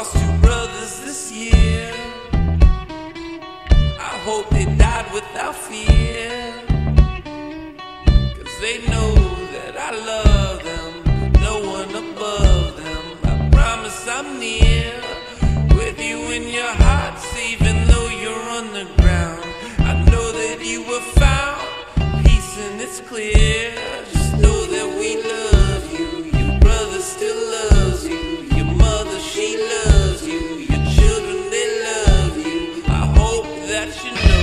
lost two brothers this year. I hope they died without fear, 'cause they know that I love them, no one above them. I promise I'm near, with you in your hearts, even though you're underground. I know that you were found, peace and it's clear. Just know that we love you, your brother still loves you, your mother, she loves you, your children, they love you. I hope that you know.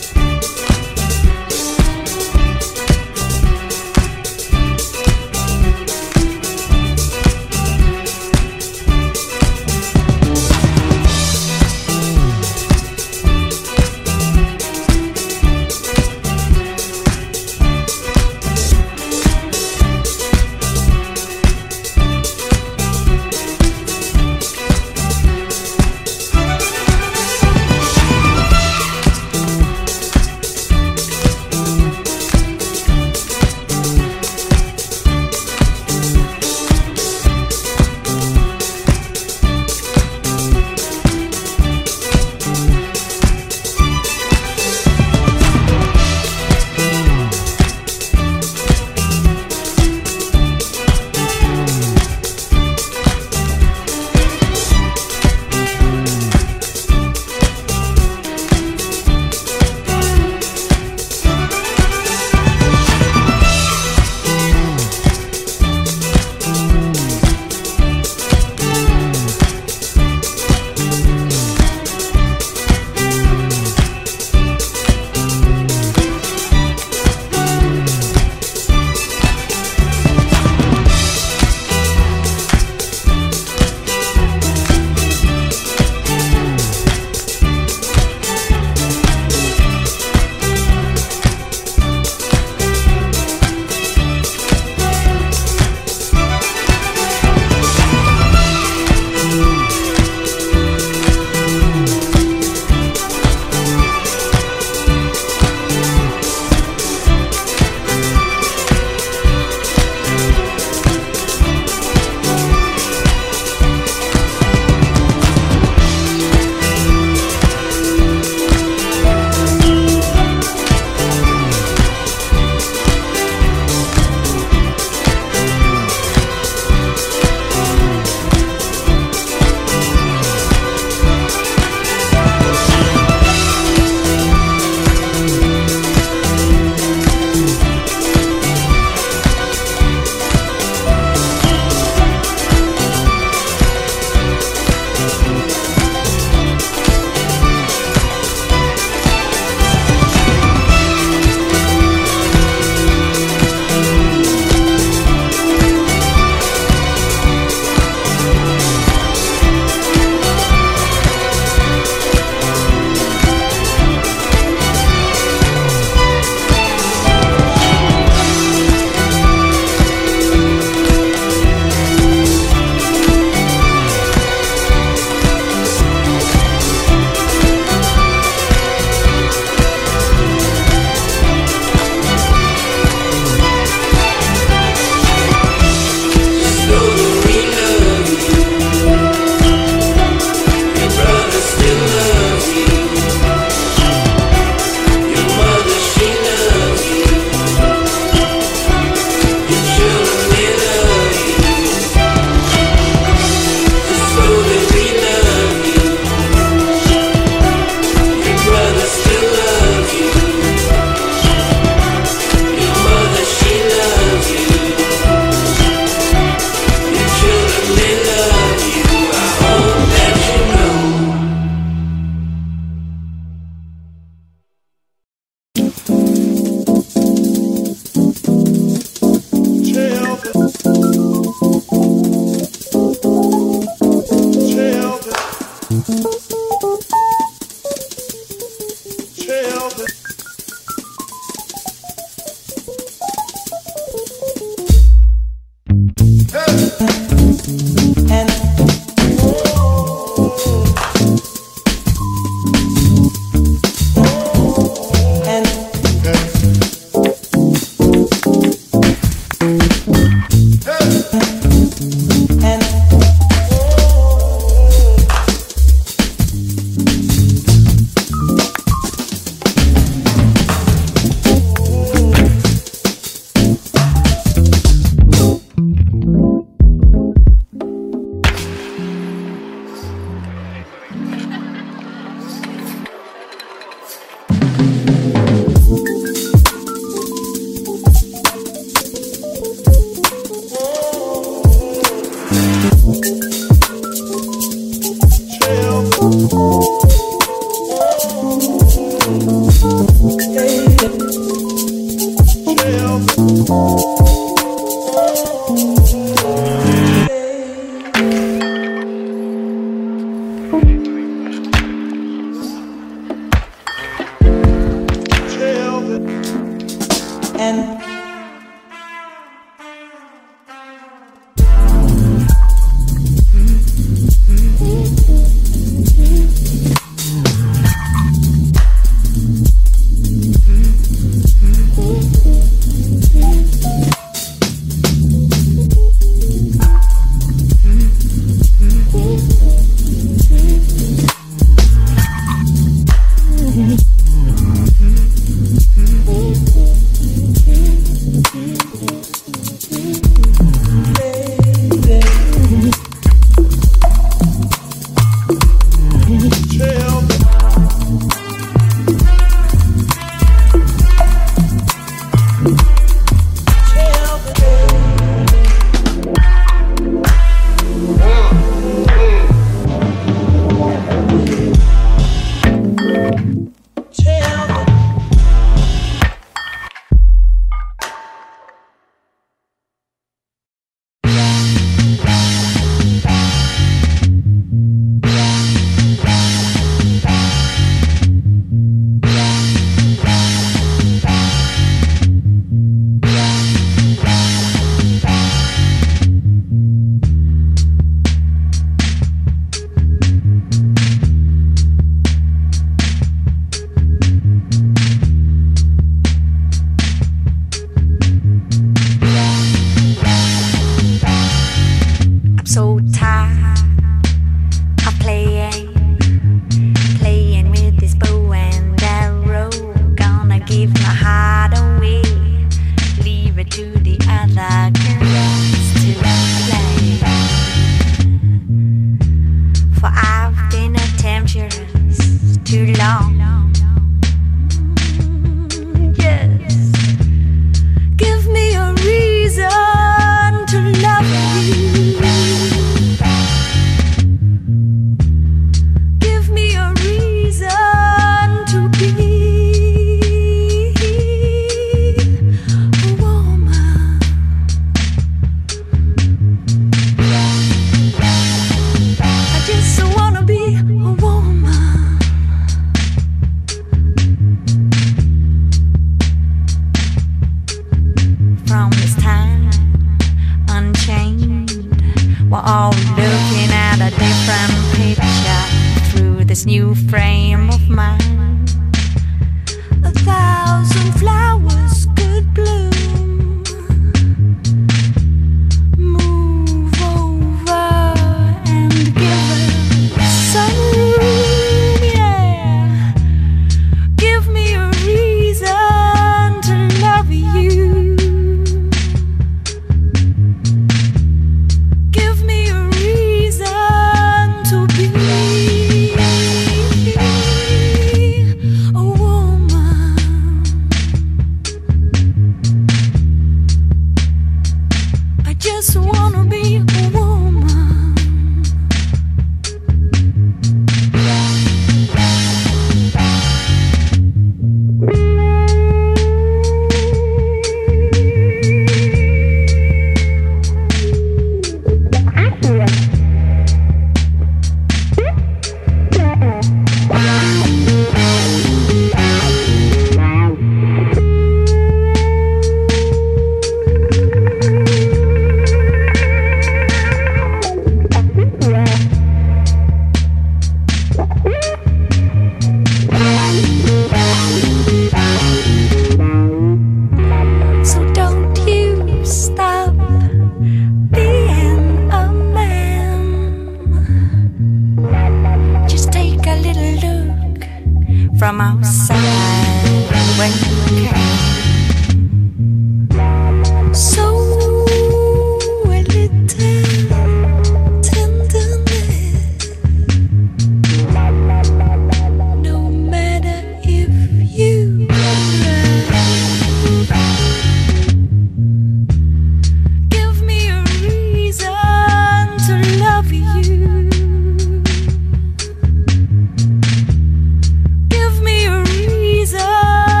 Give me a reason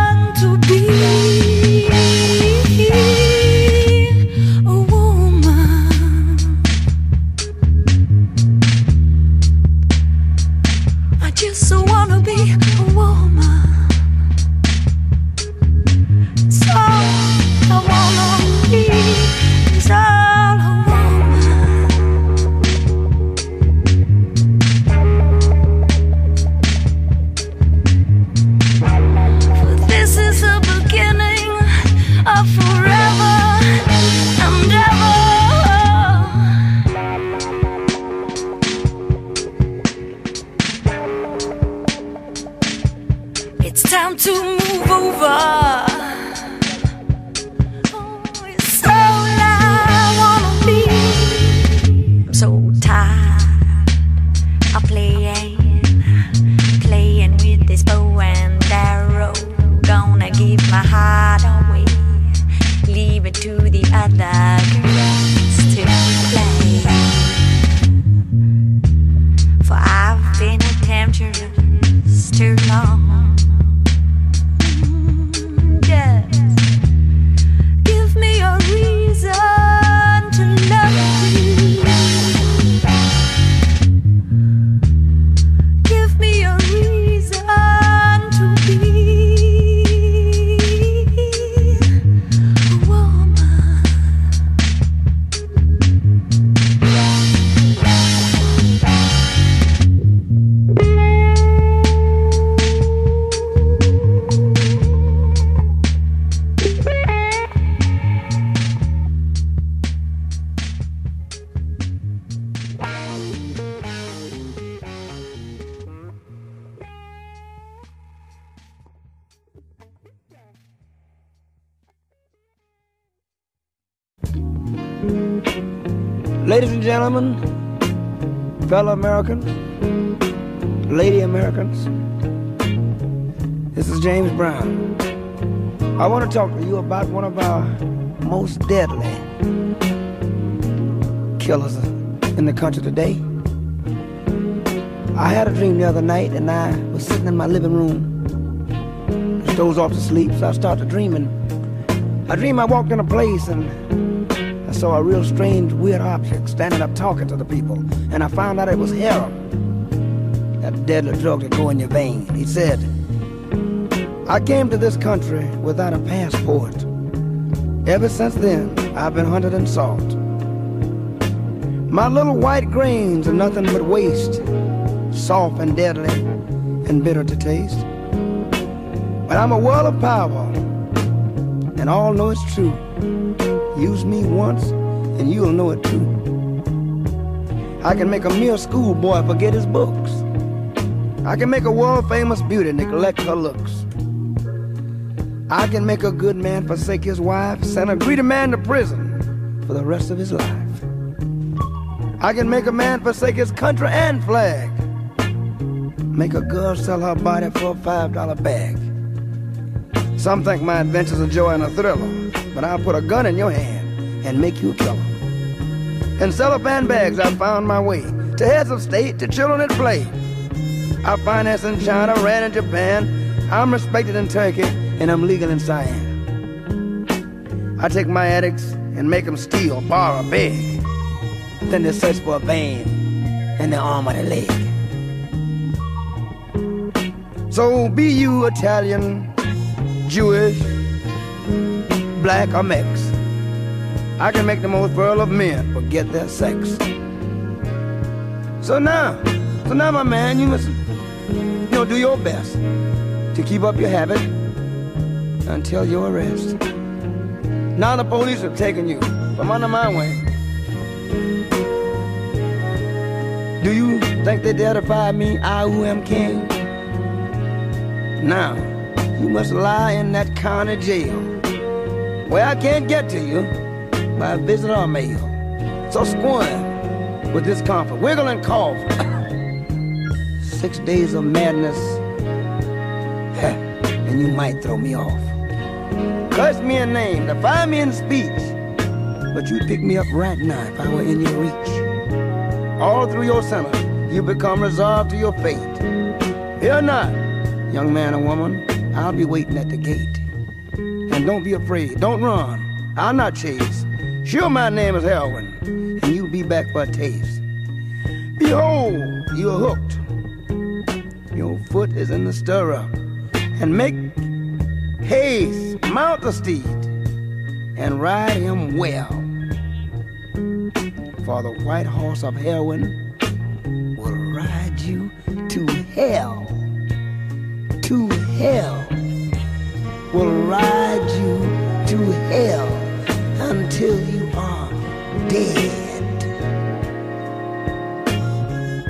move over. Oh, it's all I wanna be. I'm so tired of playing with this bow and arrow. Gonna give my heart away, leave it to the other girls to play. For I've been a temptress too long. Just give me a reason to love you. Give me a reason to be a woman. Ladies and gentlemen, fellow Americans, lady Americans, this is James Brown. I want to talk to you about one of our most deadly killers in the country today. I had a dream the other night, and I was sitting in my living room, just dozed off to sleep, so I started dreaming. I dreamed I walked in a place and I saw a real strange, weird object standing up talking to the people, and I found out it was heroin, that deadly drug that go in your veins. He said, I came to this country without a passport. Ever since then, I've been hunted and sought. My little white grains are nothing but waste, soft and deadly and bitter to taste. But I'm a world of power, and all know it's true. Use me once, and you'll know it too. I can make a mere schoolboy forget his books. I can make a world-famous beauty neglect her looks. I can make a good man forsake his wife, send a greedy man to prison for the rest of his life. I can make a man forsake his country and flag, make a girl sell her body for a $5 bag. Some think my adventure's a joy and a thriller, but I'll put a gun in your hand and make you a killer. In cellophane bags I found my way to heads of state, to children at play. I finance in China, ran in Japan. I'm respected in Turkey, and I'm legal in Siam. I take my addicts and make them steal, borrow, beg. Then they search for a vein in the arm or the leg. So be you Italian, Jewish, black or mix, I can make the most virile of men forget their sex. So now my man, you must, do your best to keep up your habit until your arrest. Now the police have taken you from under my wing. Do you think they dare defy me, I who am king? Now, you must lie in that county jail, where I can't get to you by visit or mail. So squirm with discomfort, wiggle and cough. 6 days of madness, and you might throw me off. Curse me a name, defy me in speech, but you'd pick me up right now if I were in your reach. All through your sentence, you become resolved to your fate. Fear not, young man or woman, I'll be waiting at the gate. And don't be afraid, don't run, I'll not chase. Sure, my name is heroin, and you'll be back for a taste. Behold, you're hooked. Your foot is in the stirrup, and make haste, mount the steed, and ride him well. For the white horse of heroin will ride you to hell. To hell. Will ride you to hell until you are dead.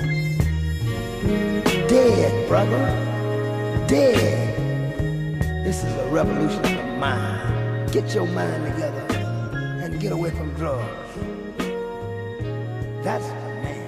Dead, brother. Dead. This is a revolution of the mind. Get your mind together and get away from drugs. That's the man.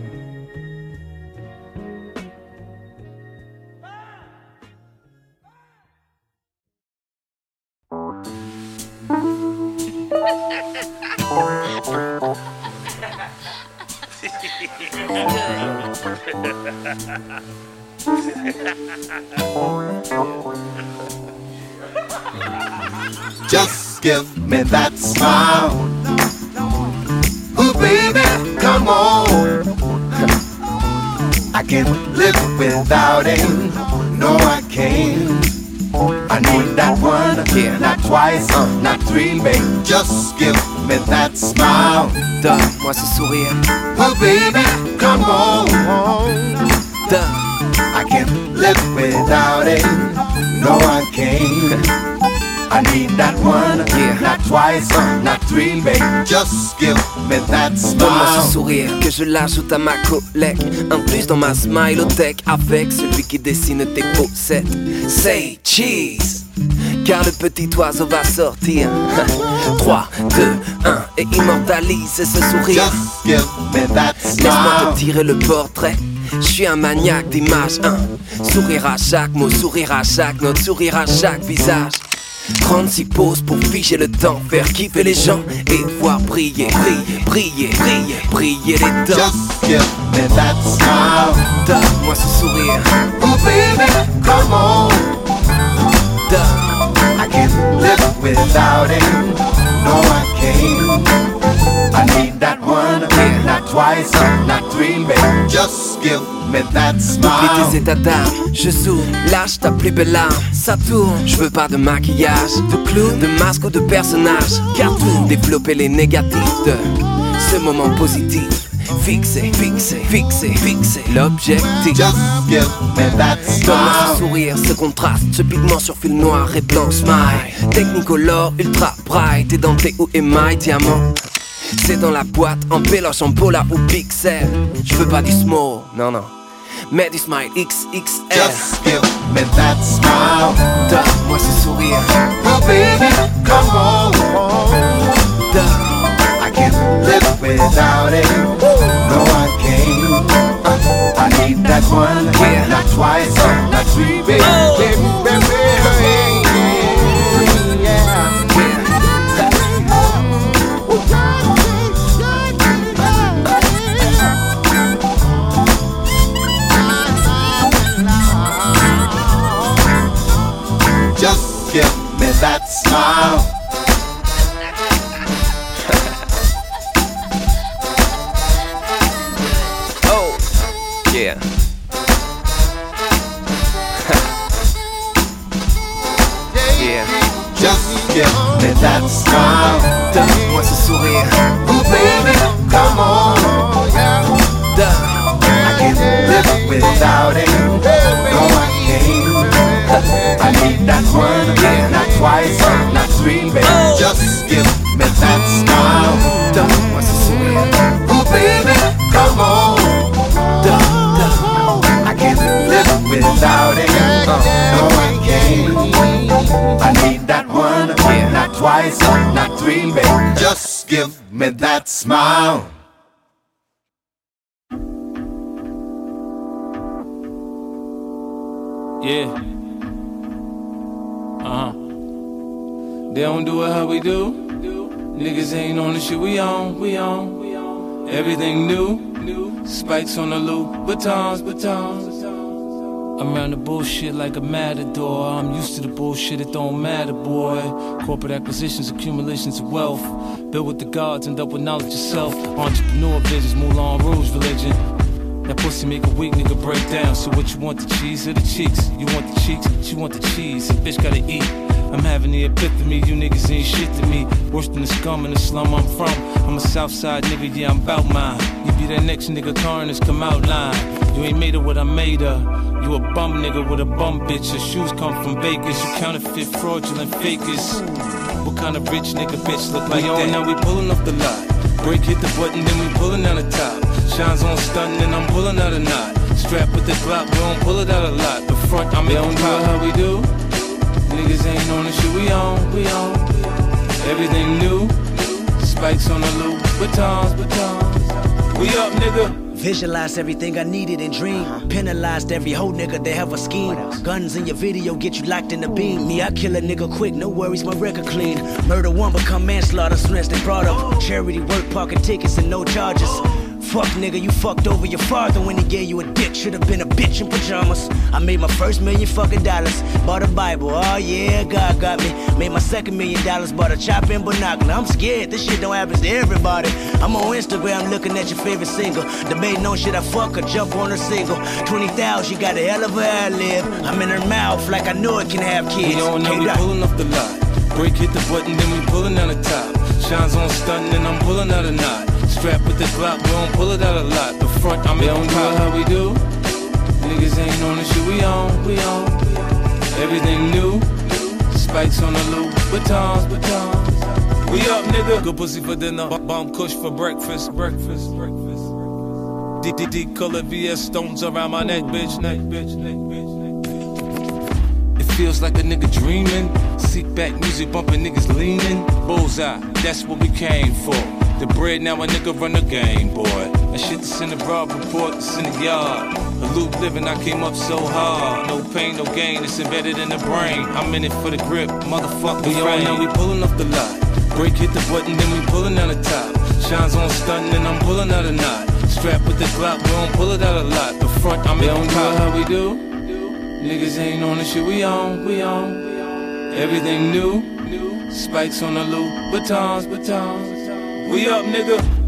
Just give me that smile. Ooh, baby, come on. I can't live without it. No, I can't. I need that one, not twice, not three, babe. Just give me that smile. Donne-moi ce sourire. Oh, baby, come on. I can't live without it. No, I can't. I need that one, not twice, not three, babe. Just give me that smile. Donne-moi ce sourire que je l'ajoute à ma collecte. Un plus dans ma smilothèque avec celui qui dessine tes faussettes. Say cheese, car le petit oiseau va sortir. 3, 2, 1 et immortalise ce sourire. Just give me that smile. Laisse-moi te tirer le portrait. Je suis un maniaque d'images. Sourire à chaque mot, sourire à chaque note, sourire à chaque visage. 36 pauses pour figer le temps, faire kiffer les gens et voir briller, briller, briller, briller, briller les dents. Just give me that smile. Donne-moi ce sourire. Oh baby, come on. I can't live without it. No, I can't. I need that one, not twice, not three, babe. Just give me that smile. Oublie tes états d'âme, je zoome, lâche ta plus belle arme. Ça tourne, je veux pas de maquillage, de clown, de masque ou de personnage. Cartoon, développer les négatifs de ce moment positif. Fixer, fixer, fixer, fixer l'objectif. Just give me that Donne-moi ce smile. sourire, ce contraste, ce pigment sur fil noir et blanc smile. Technicolor, ultra bright, édenté ou émail, diamant. C'est dans la boîte, en péloche, en pola ou pixel. Je veux pas du small, non non, mais du smile XXL. Just give me that smile. Donne-moi ce sourire. Oh baby, come on. I can't live without it. No, I can't. I need that one, not twice, not three, baby. Just give me that smile. Oh, yeah. Yeah. Just give me that smile. Donne-moi ce sourire. Oh baby, come on. I can't live without it. No, I can't. I need that one, not twice, not three, baby. Just give me that smile. Donne-moi ce sourire. Oh baby, come on. I can't live without it. No, I can't. I need that one, not twice, not three, baby. Just give me that smile. Yeah. They don't do it how we do. Niggas ain't on the shit we on. Everything new. Spikes on the loop. Batons. I'm around the bullshit like a matador. I'm used to the bullshit, it don't matter, boy. Corporate acquisitions, accumulations of wealth. Built with the gods, end up with knowledge yourself. Entrepreneur visions, Moulin Rouge religion. That pussy make a weak nigga break down. So what you want, the cheese or the cheeks? You want the cheeks, but you want the cheese. The bitch gotta eat. I'm having the epiphany, you niggas ain't shit to me. Worse than the scum in the slum I'm from. I'm a Southside nigga, yeah, I'm bout mine. You be that next nigga, Carnage, come out line. You ain't made of what I made of. You a bum nigga with a bum bitch. Your shoes come from Vegas. You counterfeit, fraudulent fakers. What kind of rich nigga bitch look like that? Now we pulling off the lot. Break hit the button, then we pulling out the top. Shines on stunting, and I'm pulling out a knot. Strap with the Glock, we don't pull it out a lot. The front, I'm in on how we do. Niggas on the shit we on. Everything new, spikes on the loop, batons. We up, nigga. Visualized everything I needed and dreamed. Penalized every whole nigga that have a scheme. Guns in your video get you locked in the beam. Me, I kill a nigga quick, no worries, my record clean. Murder one become manslaughter soon as they brought up. Charity work, parking tickets and no charges. Fuck nigga, you fucked over your father when he gave you a dick. Should've been a bitch in pajamas. I made my first $1 million dollars. Bought a Bible, oh yeah, God got me. Made my second $1 million, bought a chopper and binocular. I'm scared, this shit don't happen to everybody. I'm on Instagram looking at your favorite single. Debating on shit I fuck or jump on her single. 20,000, she got a hell of a ad-lib. I'm in her mouth like I know it can have kids. You don't know we pulling off the lot. Break hit the button, then we pulling out the top. Shines on stunting and I'm pulling out a knot. Strap with the Glock, we don't pull it out a lot. The front, I'm in the car, how we do? Niggas ain't on the shit we on. Everything new, spikes on the loop, batons. We up, nigga. Good pussy for dinner, bomb kush for breakfast. DDD color VS stones around my neck, bitch. It feels like a nigga dreaming. Seat back music bumping, niggas leaning. Bullseye, that's what we came for. The bread, now a nigga run the game, boy. That shit that's in the broad report, that's in the yard. A loop living, I came up so hard. No pain, no gain, it's embedded in the brain. I'm in it for the grip, motherfucker. We all know we pulling off the lot. Break hit the button, then we pulling out the top. Shines on stunting, and I'm pulling out a knot. Strap with the Glock, we don't pull it out a lot. The front, I'm in the car, how we do? Niggas ain't on the shit we on. Everything new, spikes on the loop, batons. We up, nigga.